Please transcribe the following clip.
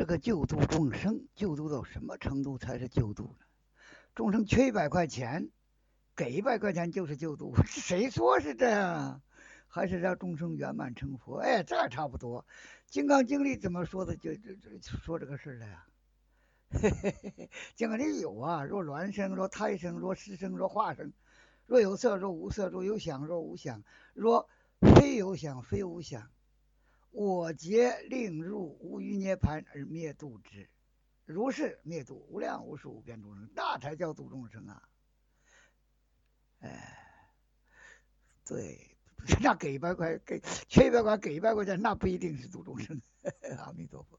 这个救度众生，救度到什么程度才是救度呢？众生缺100块钱，给100块钱就是救度，谁说是这样啊？还是让众生圆满成佛？哎，这差不多。金刚经里怎么说的？就说这个事的呀。金刚经有啊，若卵生，若胎生，若湿生，若化生，若有色，若无色，若有想，若无想，若非有想，非无想，我劫令入无余涅盘而灭度之。如是灭度无量无数无边众生，那才叫度众生啊！哎，对，那给100块，缺100块给100块钱，那不一定是度众生。阿弥陀佛。